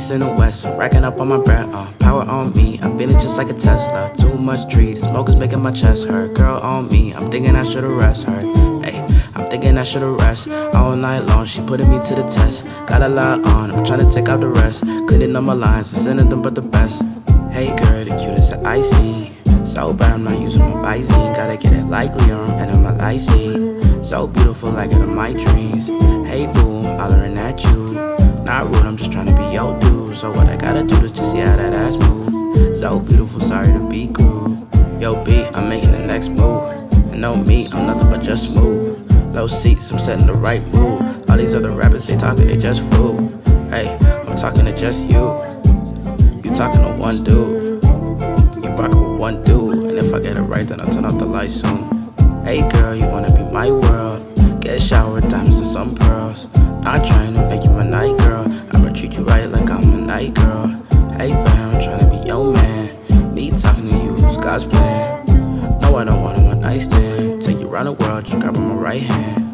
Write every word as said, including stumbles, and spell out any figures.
East and the West, I'm racking up on my bread, uh, power on me, I'm feeling just like a Tesla. Too much tree, the smoke is making my chest hurt. Girl on me, I'm thinking I should've rest her. Hey, I'm thinking I should've rest. All night long, she putting me to the test. Got a lot on, I'm trying to take out the rest. Couldn't know my lines, I'm sending them but the best. Hey girl, the cutest that I see. So bad I'm not using my Visine. Gotta get it like Leon and I'm a lysine. So beautiful like it in my dreams. Hey boom, hollering at you. Not rude, I'm just trying to be your dude. So what I gotta do is just see how that ass move. So beautiful, sorry to be cruel. Yo B, I'm making the next move. And no me, I'm nothing but just smooth. Low seats, I'm setting the right mood. All these other rappers, they talking, they just fool. Hey, I'm talking to just you. You talking to one dude. You rockin' with one dude. And if I get it right, then I'll turn off the lights soon. Hey girl, you wanna be my world. Get a shower, diamonds and some pearls. Not trying to make you my night girl. I'ma treat you right like I'm a night girl. Hey fam, I'm trying to be your man. Me talking to you is God's plan. No, I don't want a one night stand. Take you around the world, just grab on my right hand.